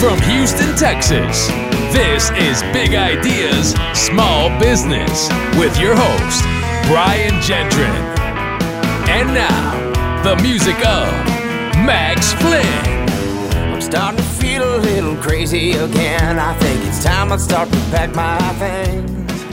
From Houston, Texas, this is Big Ideas, Small Business with your host, Brian Gendron. And now, the music of Max Flynn. I'm starting to feel a little crazy again. I think it's time I start to pack my things.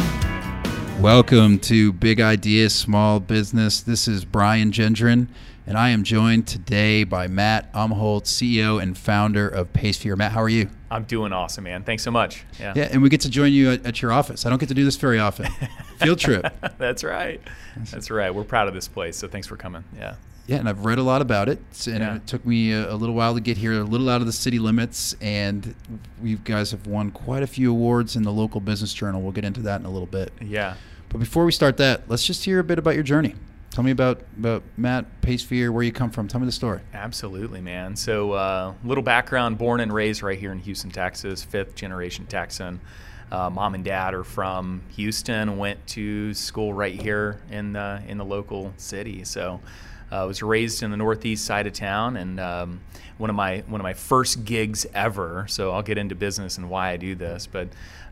Welcome to Big Ideas, Small Business. This is Brian Gendron, and I am joined today by Matt Umholt, CEO and founder of Paysphere. Matt, how are you? I'm doing awesome, man. Thanks so much. Yeah, and we get to join you at your office. I don't get to do this very often. Field trip. That's right. That's right. We're proud of this place, so thanks for coming. Yeah. Yeah, and I've read a lot about it, and it took me a little while to get here, a little out of the city limits, and you guys have won quite a few awards in the local business journal. We'll get into that in a little bit. Yeah. But before we start that, let's just hear a bit about your journey. Tell me about Matt, Paysphere, where you come from. Tell me the story. Absolutely, man. So little background, born and raised right here in Houston, Texas, fifth generation Texan. Mom and dad are from Houston, went to school right here in the local city. So I was raised in the northeast side of town, and one of my first gigs ever. So I'll get into business and why I do this, but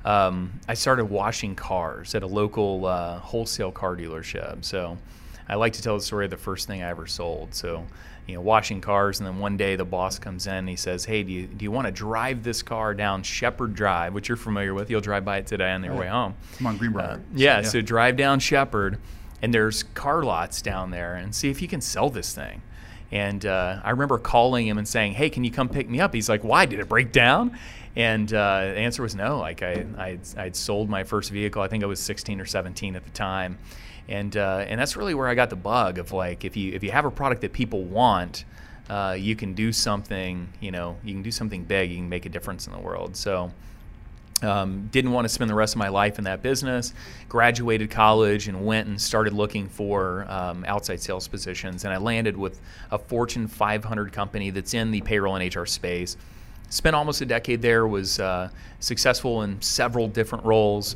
I started washing cars at a local wholesale car dealership. So I like to tell the story of the first thing I ever sold. So, washing cars, and then one day the boss comes in and he says, "Hey, do you want to drive this car down Shepherd Drive," which you're familiar with? You'll drive by it today on your way home. I'm on Greenbrier. So drive down Shepherd, and there's car lots down there, and see if you can sell this thing. And I remember calling him and saying, "Hey, can you come pick me up?" He's like, "Why? Did it break down?" And the answer was no. Like I'd sold my first vehicle. I think I was 16 or 17 at the time. And that's really where I got the bug of, like, if you have a product that people want, you can do something, you can do something big, you can make a difference in the world. So didn't want to spend the rest of my life in that business, graduated college and went and started looking for outside sales positions. And I landed with a Fortune 500 company that's in the payroll and HR space. Spent almost a decade there, was successful in several different roles.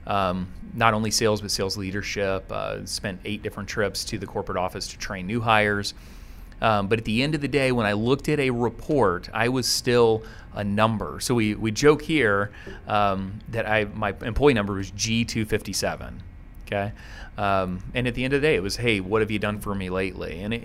Not only sales, but sales leadership. Spent 8 different trips to the corporate office to train new hires. But at the end of the day, when I looked at a report, I was still a number. So we joke here that my employee number was G257. Okay, and at the end of the day, it was, "Hey, what have you done for me lately?" And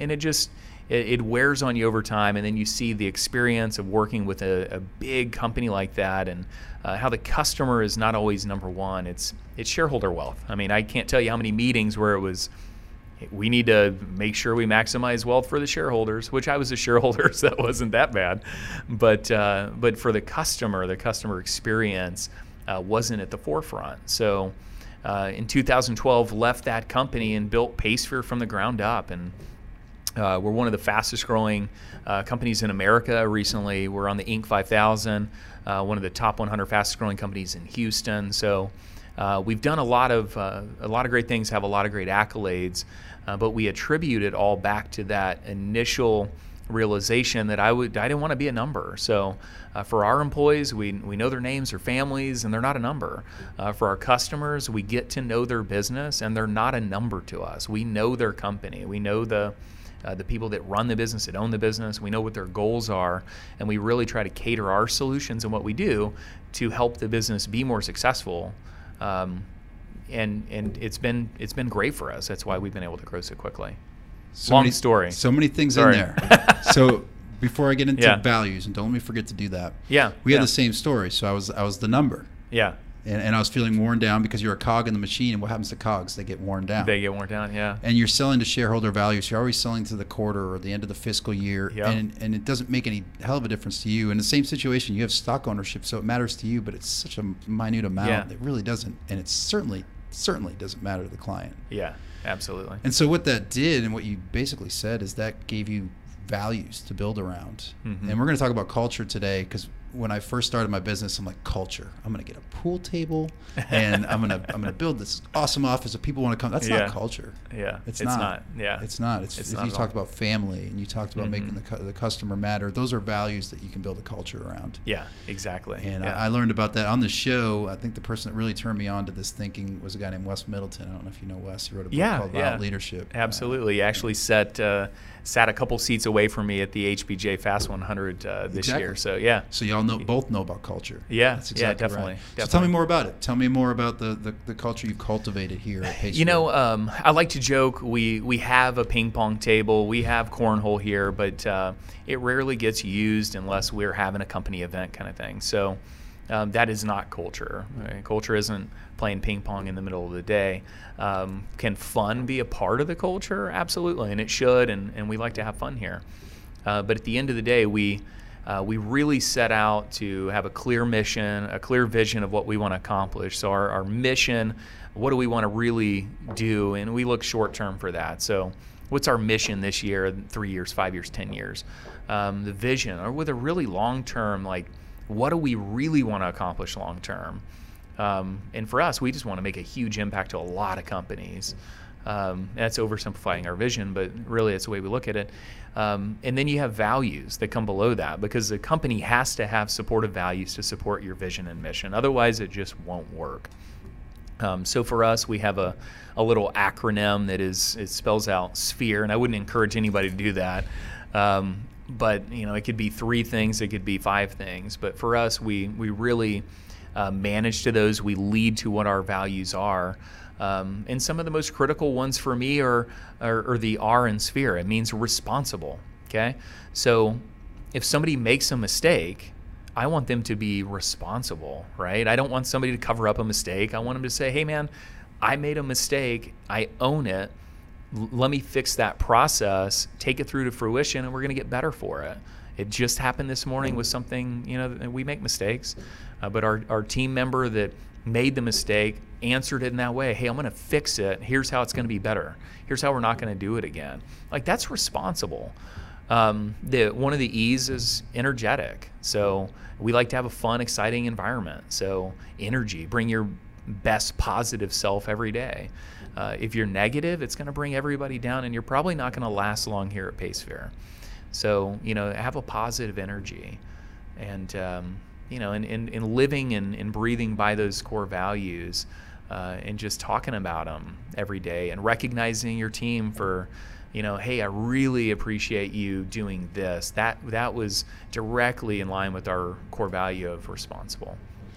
it wears on you over time, and then you see the experience of working with a big company like that, and how the customer is not always number one. It's shareholder wealth. I mean, I can't tell you how many meetings where it was, we need to make sure we maximize wealth for the shareholders, which I was a shareholder, so that wasn't that bad. But for the customer experience wasn't at the forefront. So in 2012, left that company and built Paysphere from the ground up, and we're one of the fastest growing companies in America recently. We're on the Inc. 5000, one of the top 100 fastest growing companies in Houston. So we've done a lot of great things, have a lot of great accolades, but we attribute it all back to that initial realization that I didn't want to be a number. So for our employees, we know their names, their families, and they're not a number. For our customers, we get to know their business, and they're not a number to us. We know their company. We know the people that run the business, that own the business. We know what their goals are, and we really try to cater our solutions and what we do to help the business be more successful. And it's been great for us. That's why we've been able to grow so quickly. Long story. So many things in there. So before I get into values, and don't let me forget to do that. Yeah. We had the same story. So I was the number. Yeah. And I was feeling worn down because you're a cog in the machine. And what happens to cogs? They get worn down. Yeah. And you're selling to shareholder value. So you're always selling to the quarter or the end of the fiscal year. Yep. And it doesn't make any hell of a difference to you. In the same situation, you have stock ownership, so it matters to you, but it's such a minute amount. Yeah. It really doesn't. And it certainly doesn't matter to the client. Yeah, absolutely. And so what that did, and what you basically said, is that gave you values to build around. Mm-hmm. And we're going to talk about culture today, because when I first started my business, I'm like, culture. I'm going to get a pool table, and I'm going to build this awesome office that people want to come. That's not culture. Yeah, it's not. Yeah, it's not. It's if not you talked about family, and you talked about making the customer matter. Those are values that you can build a culture around. Yeah, exactly. And I learned about that on the show. I think the person that really turned me on to this thinking was a guy named Wes Middleton. I don't know if you know Wes. He wrote a book called Violent Leadership. Absolutely. He actually sat a couple seats away from me at the HBJ Fast 100 this year. So yeah. So y'all y'all both know about culture. Yeah, that's exactly definitely, right. definitely. So tell me more about it. Tell me more about the culture you've cultivated here at Pace. I like to joke. We have a ping pong table, we have cornhole here, but it rarely gets used unless we're having a company event kind of thing. So that is not culture. Right? Culture isn't playing ping pong in the middle of the day. Can fun be a part of the culture? Absolutely, and it should, and we like to have fun here. But at the end of the day, we really set out to have a clear mission, a clear vision of what we want to accomplish. So our mission, what do we want to really do? And we look short term for that. So what's our mission this year, 3 years, 5 years, 10 years? The vision, or with a really long term, like what do we really want to accomplish long term? And for us, we just want to make a huge impact to a lot of companies. That's oversimplifying our vision, but really it's the way we look at it. And then you have values that come below that, because the company has to have supportive values to support your vision and mission. Otherwise, it just won't work. So for us, we have a little acronym that it spells out SPHERE, and I wouldn't encourage anybody to do that. But it could be 3 things, it could be 5 things. But for us, we really manage to those. We lead to what our values are. And some of the most critical ones for me are the R in SPHERE. It means responsible, okay? So if somebody makes a mistake, I want them to be responsible, right? I don't want somebody to cover up a mistake. I want them to say, hey, man, I made a mistake. I own it. Let me fix that process, take it through to fruition, and we're going to get better for it. It just happened this morning with something, we make mistakes, but our team member that made the mistake answered it in that way. Hey, I'm going to fix it. Here's how it's going to be better. Here's how we're not going to do it again. Like, that's responsible. One of the E's is energetic. So we like to have a fun, exciting environment. So energy, bring your best positive self every day. If you're negative, it's going to bring everybody down, and you're probably not going to last long here at Pace Fair. So, have a positive energy, and in living and breathing by those core values, and just talking about them every day, and recognizing your team for, hey, I really appreciate you doing this. That was directly in line with our core value of responsible.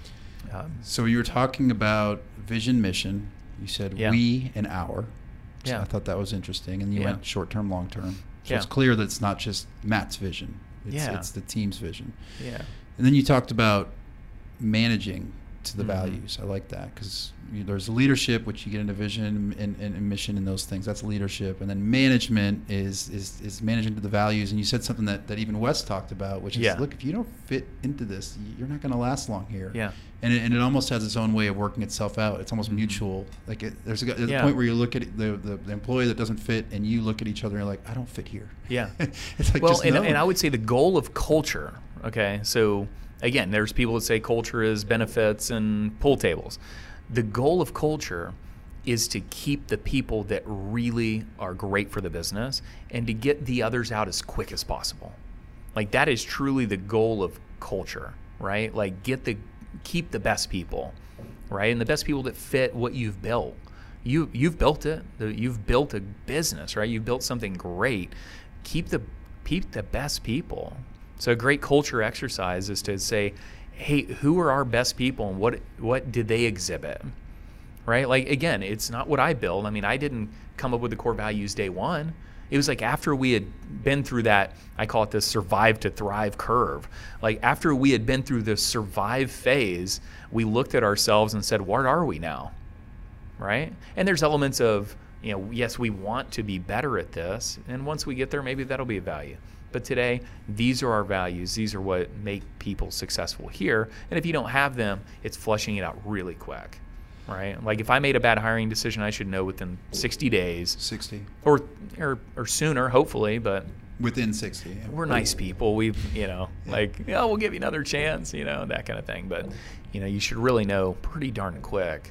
So you were talking about vision, mission. You said we and our. So I thought that was interesting. And you went short-term, long-term. So it's clear that it's not just Matt's vision. It's the team's vision. Yeah. And then you talked about managing to the values. I like that, because there's leadership, which you get into vision and mission and those things. That's leadership. And then management is managing to the values. And you said something that even Wes talked about, which is, look, if you don't fit into this, you're not going to last long here. Yeah. And it almost has its own way of working itself out. It's almost mutual. Like there's a point where you look at the employee that doesn't fit, and you look at each other and you're like, I don't fit here. Yeah. It's like, and I would say the goal of culture. Okay, so again, there's people that say culture is benefits and pool tables. The goal of culture is to keep the people that really are great for the business and to get the others out as quick as possible. Like, that is truly the goal of culture, right? Like, keep the best people, right? And the best people that fit what you've built. You've built it. You've built a business, right? You've built something great. Keep the best people. So a great culture exercise is to say, hey, who are our best people, and what did they exhibit, right? Like, again, it's not what I built. I mean, I didn't come up with the core values day one. It was like after we had been through that, I call it the survive to thrive curve. Like, after we had been through the survive phase, we looked at ourselves and said, what are we now, right? And there's elements of, yes, we want to be better at this, and once we get there, maybe that'll be a value. But today, these are our values. These are what make people successful here. And if you don't have them, it's flushing it out really quick, right? Like, if I made a bad hiring decision, I should know within 60 days. 60. Or sooner, hopefully, but within 60. Yeah. We're nice people. We've, we'll give you another chance, that kind of thing. But, you should really know pretty darn quick.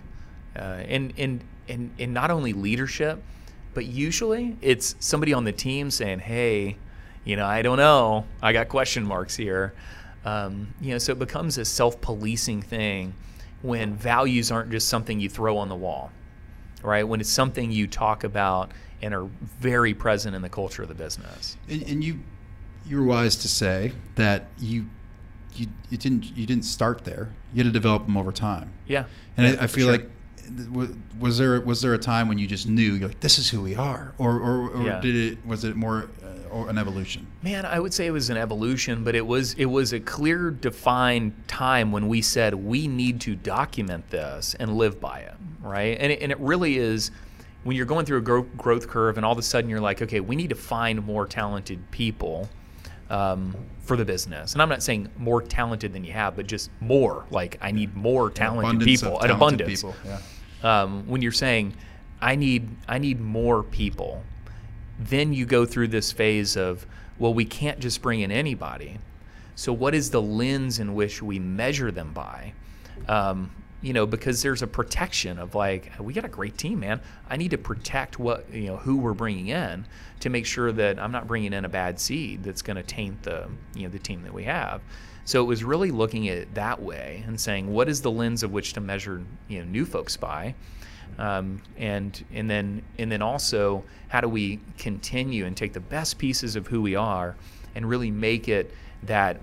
And not only leadership, but usually it's somebody on the team saying, hey, I don't know. I got question marks here. So it becomes a self-policing thing when values aren't just something you throw on the wall, right? When it's something you talk about and are very present in the culture of the business. And you're wise to say that you you didn't start there. You had to develop them over time. Yeah. And I feel like was there a time when you just knew you're like, this is who we are, or was it more an evolution? Man, I would say it was an evolution, but it was a clear, defined time when we said we need to document this and live by it, right? And it really is. When you're going through a growth curve and all of a sudden you're like, okay, we need to find more talented people for the business. And I'm not saying more talented than you have, but just more. Like, I need more talented people. An abundance. People. Yeah. When you're saying, I need more people, then you go through this phase of, well, we can't just bring in anybody. So what is the lens in which we measure them by? Because there's a protection of like, we got a great team, man. I need to protect who we're bringing in to make sure that I'm not bringing in a bad seed that's going to taint the team that we have. So it was really looking at it that way and saying, what is the lens of which to measure new folks by, and then also how do we continue and take the best pieces of who we are and really make it that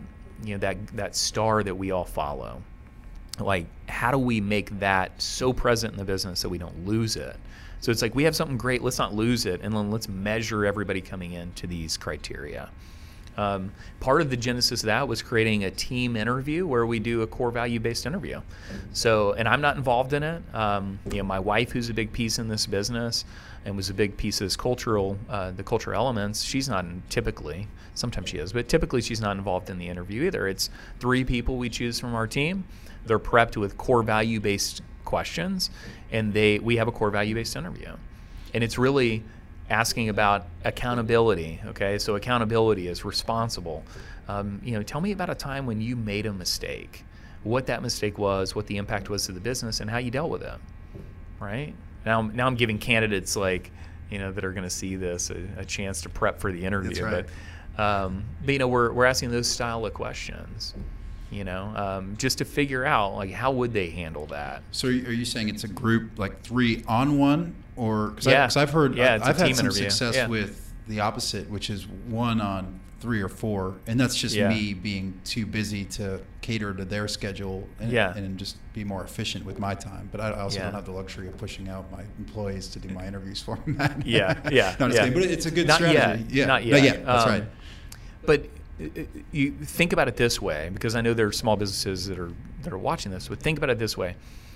star that we all follow. Like, how do we make that so present in the business that we don't lose it? So it's like, we have something great, let's not lose it, and then let's measure everybody coming into these criteria. Part of the genesis of that was creating a team interview where we do a core value-based interview. So, and I'm not involved in it. My wife, who's a big piece in this business and was a big piece of this the cultural elements, she's not typically, sometimes she is, but typically she's not involved in the interview either. It's 3 people we choose from our team. They're prepped with core value-based questions, and we have a core value-based interview. And it's really asking about accountability, okay? So accountability is responsible. Tell me about a time when you made a mistake, what that mistake was, what the impact was to the business, and how you dealt with it, right? Now I'm giving candidates that are going to see this a chance to prep for the interview. That's right. But we're asking those style of questions. Just to figure out, like, how would they handle that? So are you saying it's a group, like 3 on 1, or because I've heard I've had some success with the opposite, which is 1 on 3 or 4, and that's just me being too busy to cater to their schedule and just be more efficient with my time. But I also don't have the luxury of pushing out my employees to do my interviews for me. But it's a good strategy. Not yet. That's right. But you think about it this way, because I know there are small businesses that are watching this, but think about it this way.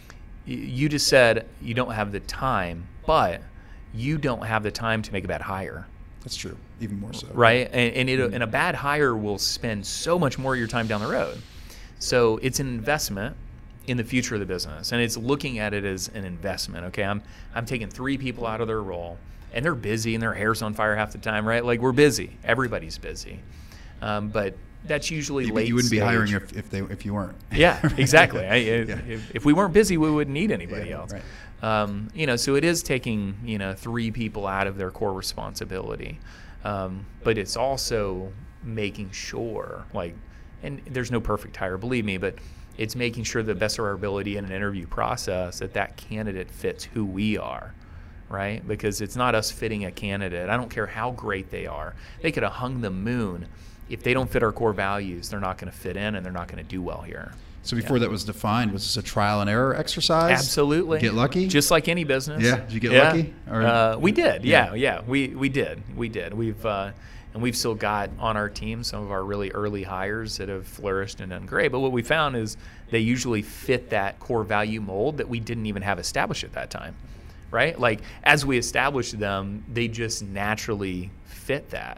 You just said you don't have the time, but you don't have the time to make a bad hire. That's true, even more so. Right? And a bad hire will spend so much more of your time down the road. So it's an investment in the future of the business, and it's looking at it as an investment. Okay, I'm taking 3 people out of their role, and they're busy, and their hair's on fire half the time, right? Like, we're busy. Everybody's busy. But that's usually late. You wouldn't stage. be hiring if you weren't. Yeah, exactly. If we weren't busy, we wouldn't need anybody else. Right. So it is taking 3 people out of their core responsibility, but it's also making sure, and there's no perfect hire, believe me, but it's making sure the best of our ability in an interview process that candidate fits who we are. Right? Because it's not us fitting a candidate. I don't care how great they are. They could have hung the moon. If they don't fit our core values, they're not going to fit in, and they're not going to do well here. So before that was defined, was this a trial and error exercise? Absolutely. Get lucky? Just like any business. Yeah. Did you get lucky? Or, we did. Yeah. We did. We've still got on our team some of our really early hires that have flourished and done great. But what we found is they usually fit that core value mold that we didn't even have established at that time. Right? Like, as we established them, they just naturally fit that.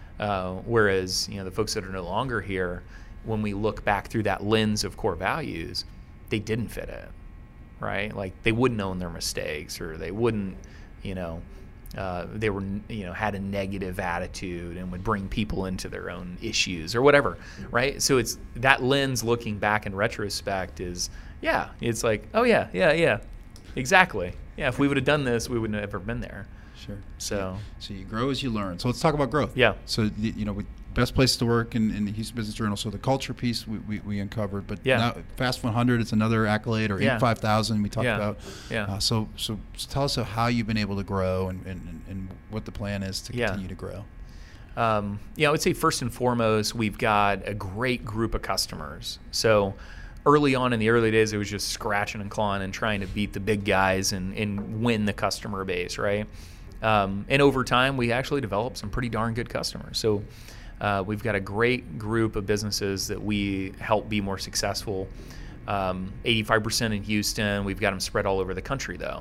Whereas, the folks that are no longer here, when we look back through that lens of core values, they didn't fit it. Right? Like, they wouldn't own their mistakes, or they wouldn't, they were, had a negative attitude and would bring people into their own issues or whatever. Right? So it's that lens looking back in retrospect is, it's like, oh yeah. Exactly. Yeah, if we would have done this, we wouldn't have ever been there. Sure. So you grow as you learn. So let's talk about growth. Yeah. So, best place to work in the Houston Business Journal. So the culture piece we uncovered. But now Fast 100, it's another accolade, or 85,000 we talked about. Yeah. So tell us how you've been able to grow and what the plan is to continue to grow. I would say first and foremost, we've got a great group of customers. So early on in the early days, it was just scratching and clawing and trying to beat the big guys and win the customer base, right? And over time, we actually developed some pretty darn good customers. So we've got a great group of businesses that we help be more successful. 85% in Houston. We've got them spread all over the country, though.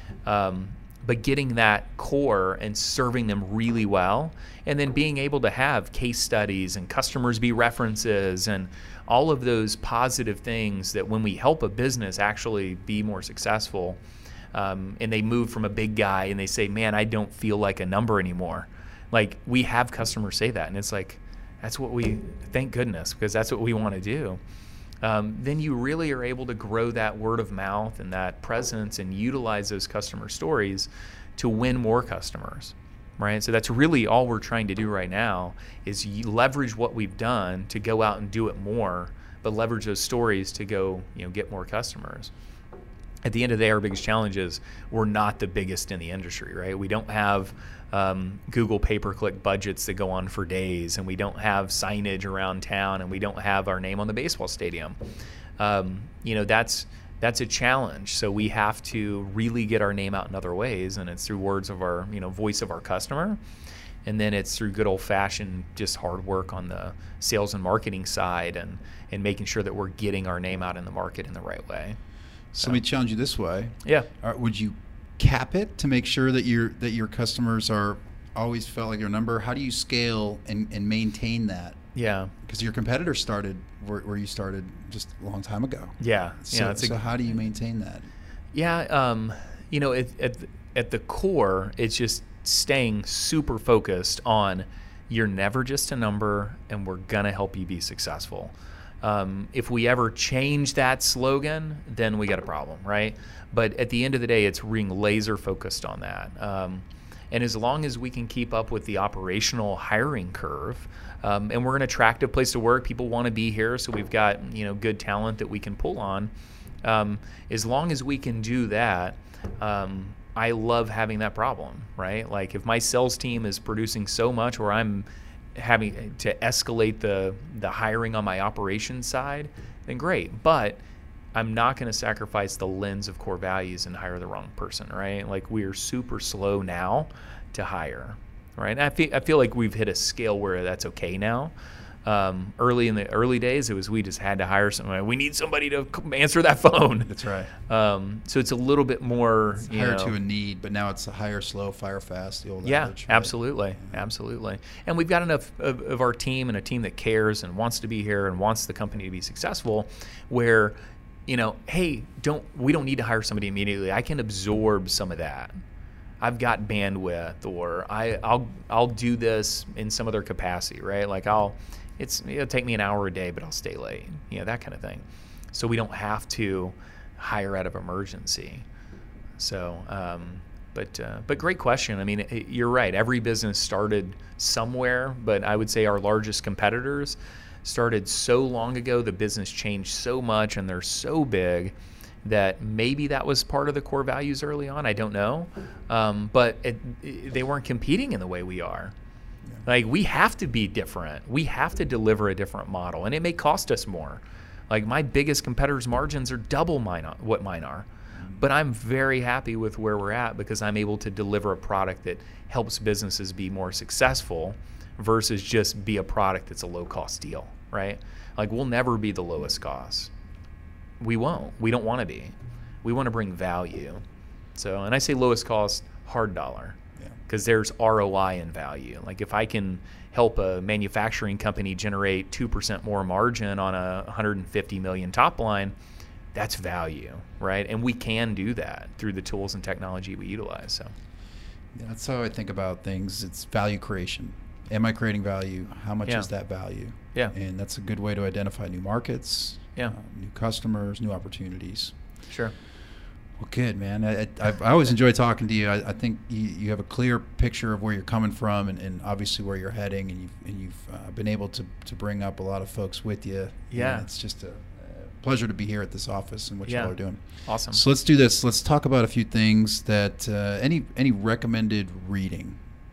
But getting that core and serving them really well, and then being able to have case studies and customers be references and all of those positive things that when we help a business actually be more successful, and they move from a big guy and they say, man, I don't feel like a number anymore. Like, we have customers say that, and it's like, thank goodness, because that's what we want to do. Then you really are able to grow that word of mouth and that presence and utilize those customer stories to win more customers, right? So that's really all we're trying to do right now is leverage what we've done to go out and do it more, but leverage those stories to go, get more customers. At the end of the day, our biggest challenge is we're not the biggest in the industry, right? We don't have Google pay-per-click budgets that go on for days, and we don't have signage around town, and we don't have our name on the baseball stadium. That's a challenge. So we have to really get our name out in other ways, and it's through words of our, voice of our customer, and then it's through good old-fashioned just hard work on the sales and marketing side, and making sure that we're getting our name out in the market in the right way. So let me challenge you this way. Yeah. Would you cap it to make sure that your customers are always felt like your number? How do you scale and maintain that? Yeah. Because your competitors started where you started just a long time ago. Yeah. So how do you maintain that? Yeah. At the core, it's just staying super focused on you're never just a number, and we're going to help you be successful. If we ever change that slogan, then we got a problem, right? But at the end of the day, it's being laser focused on that. And as long as we can keep up with the operational hiring curve, and we're an attractive place to work, people want to be here, so we've got good talent that we can pull on. As long as we can do that, I love having that problem, right? Like if my sales team is producing so much, or I'm having to escalate the hiring on my operations side, then great. But I'm not going to sacrifice the lens of core values and hire the wrong person, right? Like we are super slow now to hire, right? And I feel like we've hit a scale where that's okay now. Early in the early days, it was we just had to hire someone. We need somebody to answer that phone. That's right. So it's a little bit more hire to a need, but now it's a hire slow, fire fast. The old adage, right? Absolutely. And we've got enough of our team and a team that cares and wants to be here and wants the company to be successful, where hey, we don't need to hire somebody immediately. I can absorb some of that. I've got bandwidth, or I'll do this in some other capacity, right? Like it'll take me an hour a day, but I'll stay late, that kind of thing. So we don't have to hire out of emergency. So, but great question. I mean, you're right. Every business started somewhere, but I would say our largest competitors started so long ago. The business changed so much, and they're so big that maybe that was part of the core values early on. I don't know. But they weren't competing in the way we are. Like, we have to be different. We have to deliver a different model, and it may cost us more. Like, my biggest competitors' margins are double what mine are. But I'm very happy with where we're at because I'm able to deliver a product that helps businesses be more successful versus just be a product that's a low-cost deal, right? Like, we'll never be the lowest cost. We won't. We don't want to be. We want to bring value. So, and I say lowest cost, hard dollar, because there's ROI in value. Like if I can help a manufacturing company generate 2% more margin on a $150 million top line, that's value, right? And we can do that through the tools and technology we utilize. So that's how I think about things. It's value creation. Am I creating value? How much is that value? Yeah. And that's a good way to identify new markets, new customers, new opportunities. Sure. Well, good, man. I always enjoy talking to you. I think you have a clear picture of where you're coming from and obviously where you're heading, and you've been able to bring up a lot of folks with you. Yeah. And it's just a pleasure to be here at this office and what you all are doing. Awesome. So let's do this. Let's talk about a few things that any recommended reading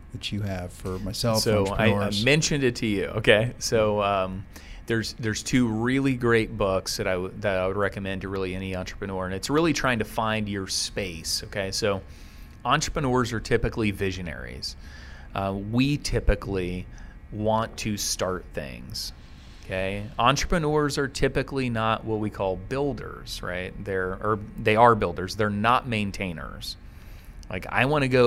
that you have for myself? So I mentioned it to you. Okay, so there's two really great books that I would recommend to really any entrepreneur, and it's really trying to find your space. Okay, so entrepreneurs are typically visionaries. We typically want to start things. Okay, entrepreneurs are typically not what we call builders, right? They are builders. They're not maintainers. Like I want to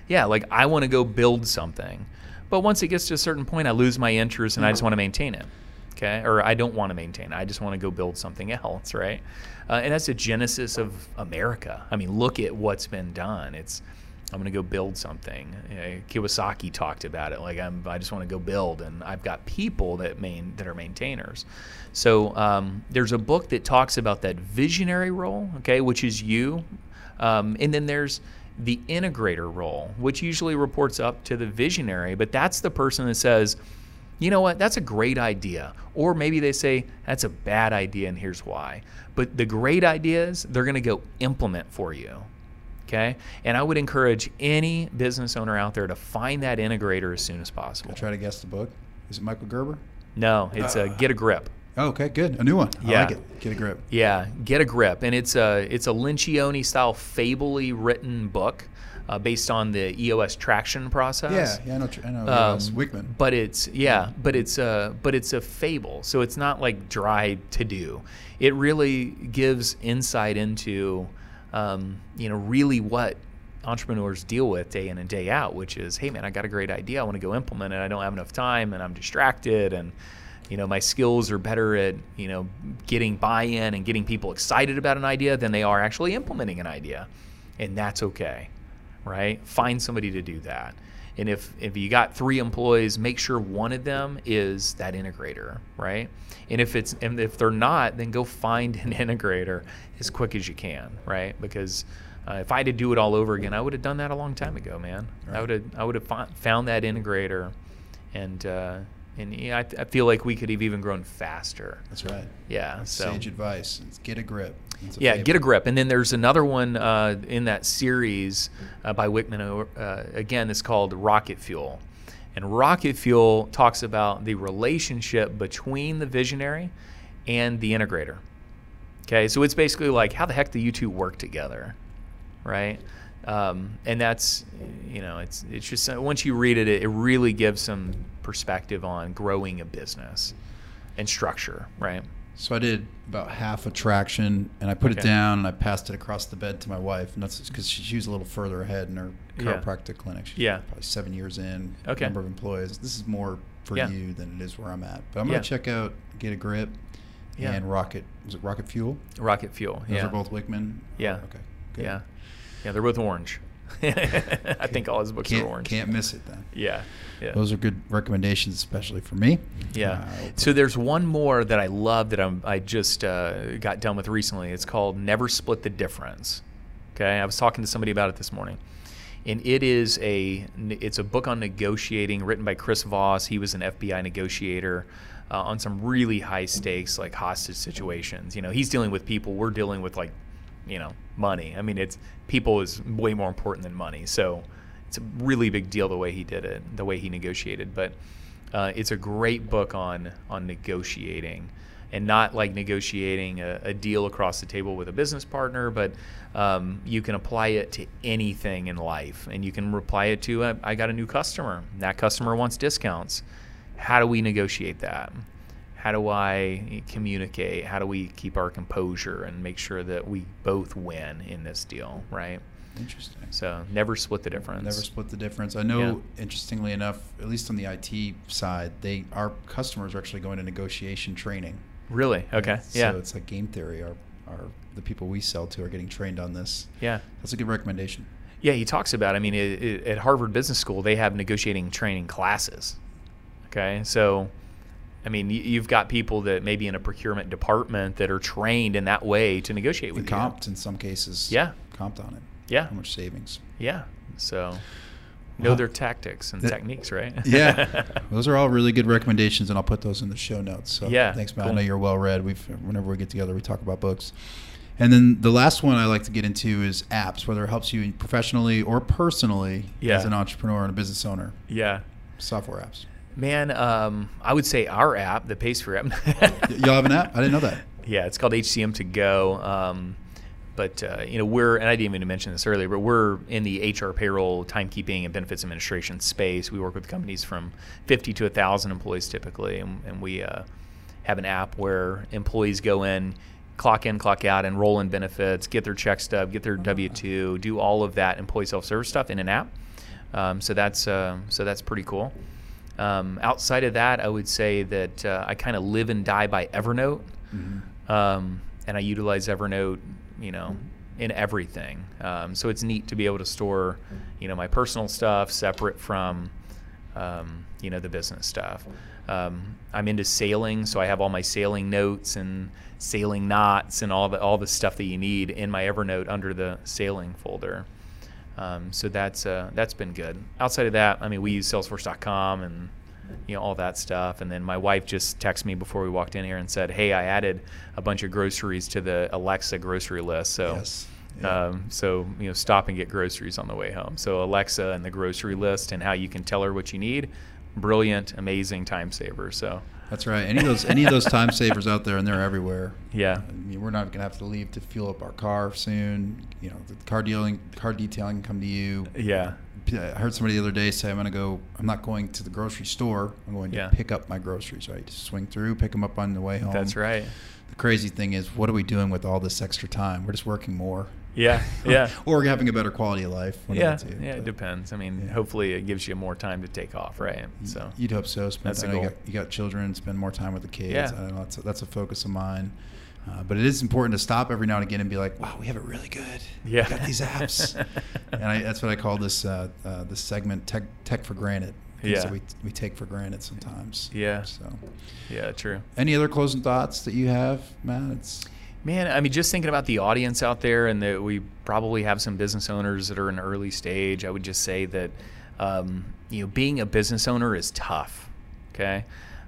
go build something, but once it gets to a certain point, I lose my interest and I just want to maintain it. Okay, or I don't want to maintain it. I just want to go build something else, right? And that's the genesis of America. I mean, look at what's been done. I'm going to go build something. Kiyosaki talked about it. Like I just want to go build, and I've got people that are maintainers. So there's a book that talks about that visionary role, okay, which is you, and then there's the integrator role, which usually reports up to the visionary, but that's the person that says, you know what, that's a great idea. Or maybe they say, that's a bad idea and here's why. But the great ideas, they're going to go implement for you. Okay? And I would encourage any business owner out there to find that integrator as soon as possible. I'll try to guess the book. Is it Michael Gerber? No, it's Get a Grip. Oh, okay, good. A new one. I like it. Get a Grip. Yeah, Get a Grip. And it's a Lencioni-style, fably written book based on the EOS traction process. Yeah, I know EOS Wickman. But it's a fable. So it's not like dry to do. It really gives insight into really what entrepreneurs deal with day in and day out, which is, hey man, I got a great idea. I want to go implement it. I don't have enough time and I'm distracted, and my skills are better at, getting buy-in and getting people excited about an idea than they are actually implementing an idea. And that's okay, right? Find somebody to do that. And if you got 3 employees, make sure one of them is that integrator, right? And if they're not, then go find an integrator as quick as you can, right? Because if I had to do it all over again, I would have done that a long time ago, man. Right. I would have found that integrator, and I feel like we could have even grown faster. That's right. Yeah. So sage advice. Get a grip. Get a grip. And then there's another one in that series by Wickman. Again, it's called Rocket Fuel. And Rocket Fuel talks about the relationship between the visionary and the integrator. Okay, so it's basically like, how the heck do you two work together, right? And that's, it's just, once you read it, it really gives some perspective on growing a business and structure, right? So I did about half a traction, and I put it down, and I passed it across the bed to my wife, and that's because she was a little further ahead in her chiropractic clinic. She's probably 7 years in, number of employees. This is more for you than it is where I'm at. But I'm going to check out Get a Grip and Rocket. Was it Rocket Fuel? Rocket Fuel, Those are both Wickman? Yeah. Okay, good. Yeah, they're both orange. I think all his books are orange. Can't miss it then. Yeah. Those are good recommendations, especially for me. Yeah. So there's one more that I love that I just got done with recently. It's called Never Split the Difference. Okay, I was talking to somebody about it this morning, and it's a book on negotiating, written by Chris Voss. He was an FBI negotiator on some really high stakes, like hostage situations. He's dealing with people. We're dealing with money. I mean, people is way more important than money. So it's a really big deal the way he did it, the way he negotiated. But it's a great book on negotiating, and not like negotiating a deal across the table with a business partner, but you can apply it to anything in life. And you can apply it to, I got a new customer. That customer wants discounts. How do we negotiate that? How do I communicate? How do we keep our composure and make sure that we both win in this deal, right? Interesting. So never split the difference. Never split the difference. I know, interestingly enough, at least on the IT side, our customers are actually going to negotiation training. Really? Okay. So it's like game theory. The people we sell to are getting trained on this. Yeah. That's a good recommendation. Yeah, he talks about, at Harvard Business School, they have negotiating training classes. Okay, so you've got people that may be in a procurement department that are trained in that way to negotiate with you. Comped in some cases. Yeah. Comped on it. Yeah. How much savings. Yeah. So know their tactics and techniques, right? Yeah. Those are all really good recommendations, and I'll put those in the show notes. So thanks, man. Cool. I know you're well read. Whenever we get together, we talk about books. And then the last one I like to get into is apps, whether it helps you professionally or personally as an entrepreneur and a business owner. Yeah. Software apps. Man, I would say our app, the Pacephere app. Y'all have an app? I didn't know that. Yeah, it's called HCM To Go. But we're, and I didn't even mention this earlier, but we're in the HR, payroll, timekeeping, and benefits administration space. We work with companies from 50 to 1,000 employees typically, and we have an app where employees go in, clock out, enroll in benefits, get their check stub, get their W-2, do all of that employee self-service stuff in an app. So that's pretty cool. Outside of that, I would say that I kind of live and die by Evernote, and I utilize Evernote, in everything. So it's neat to be able to store, my personal stuff separate from, the business stuff. I'm into sailing, so I have all my sailing notes and sailing knots and all the stuff that you need in my Evernote under the sailing folder. So that's been good. Outside of that, we use Salesforce.com and all that stuff. And then my wife just texted me before we walked in here and said, "Hey, I added a bunch of groceries to the Alexa grocery list." So, yes. Yeah. Stop and get groceries on the way home. So Alexa and the grocery list and how you can tell her what you need. Brilliant, amazing time saver. So. That's right. Any of those time savers out there, and they're everywhere. Yeah. We're not gonna have to leave to fuel up our car soon. The car detailing can come to you. Yeah. I heard somebody the other day say, I'm not going to the grocery store. I'm going to pick up my groceries. Right. Just swing through, pick them up on the way home. That's right. The crazy thing is, what are we doing with all this extra time? We're just working more. Yeah, yeah. Or having a better quality of life. It depends. Hopefully it gives you more time to take off, right? So you'd hope so. That's a goal. You got children, spend more time with the kids. Yeah. I don't know, that's a focus of mine. But it is important to stop every now and again and be like, wow, we have it really good. Yeah. We got these apps. And that's what I call this segment, tech for granted. Yeah. So we take for granted sometimes. Yeah. So. Yeah, true. Any other closing thoughts that you have, Matt? Man, just thinking about the audience out there, and that we probably have some business owners that are in early stage. I would just say that, being a business owner is tough. Okay.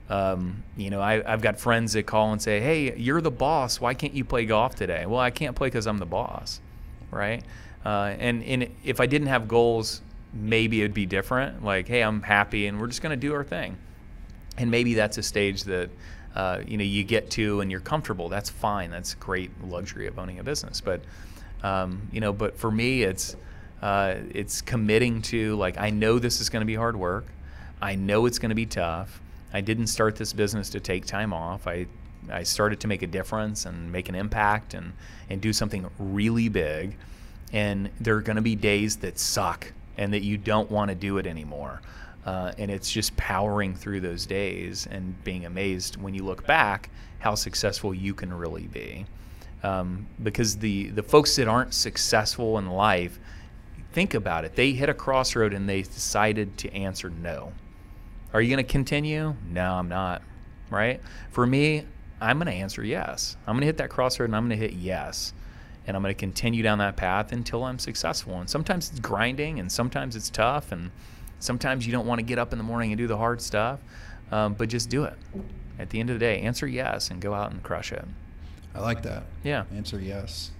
I've got friends that call and say, "Hey, you're the boss. Why can't you play golf today?" Well, I can't play because I'm the boss, right? And if I didn't have goals, maybe it'd be different. Like, hey, I'm happy, and we're just going to do our thing. And maybe that's a stage that you get to and you're comfortable. That's fine. That's a great luxury of owning a business. But but for me, it's committing to, like, I know this is going to be hard work. I know it's going to be tough. I didn't start this business to take time off. I started to make a difference and make an impact and do something really big. And there are going to be days that suck and that you don't want to do it anymore. And it's just powering through those days and being amazed when you look back how successful you can really be. Because the folks that aren't successful in life, think about it. They hit a crossroad and they decided to answer no. Are you going to continue? No, I'm not. Right? For me, I'm going to answer yes. I'm going to hit that crossroad and I'm going to hit yes. And I'm going to continue down that path until I'm successful. And sometimes it's grinding and sometimes it's tough and sometimes you don't want to get up in the morning and do the hard stuff, but just do it. At the end of the day, answer yes and go out and crush it. I like that. Yeah. Answer yes.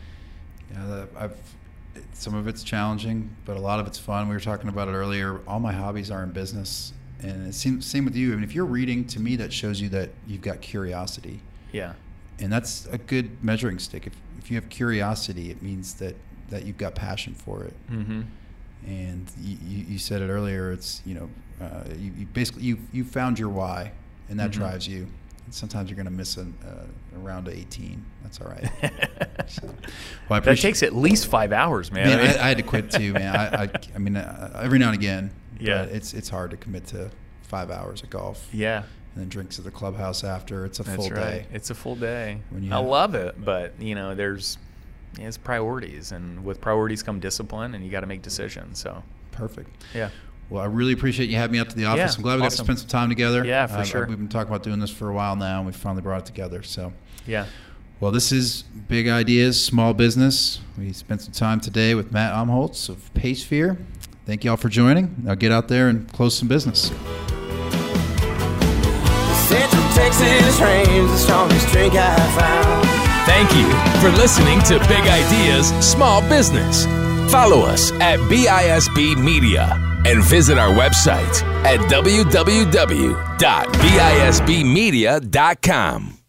Some of it's challenging, but a lot of it's fun. We were talking about it earlier. All my hobbies are in business. And it seems same with you. If you're reading, to me, that shows you that you've got curiosity. Yeah. And that's a good measuring stick. If you have curiosity, it means that you've got passion for it. Mm-hmm. And you said it earlier. It's you basically you found your why, and that drives you. And sometimes you're going to miss a round of 18. That's all right. That takes at least 5 hours, man. I had to quit too, man. I mean, every now and again. Yeah. But it's hard to commit to 5 hours of golf. Yeah. And then drinks at the clubhouse after. It's a full day. It's a full day. I love it, but it's priorities, and with priorities come discipline, and you got to make decisions. So perfect. Yeah. Well, I really appreciate you having me out to the office. Yeah, I'm glad we got to spend some time together. Yeah, for sure. We've been talking about doing this for a while now, and we finally brought it together. So yeah. Well, this is Big Ideas, Small Business. We spent some time today with Matt Umholtz of Pacephere. Thank you all for joining. Now get out there and close some business. Central Texas rain's the strongest drink I found. Thank you for listening to Big Ideas Small Business. Follow us at BISB Media and visit our website at www.bisbmedia.com.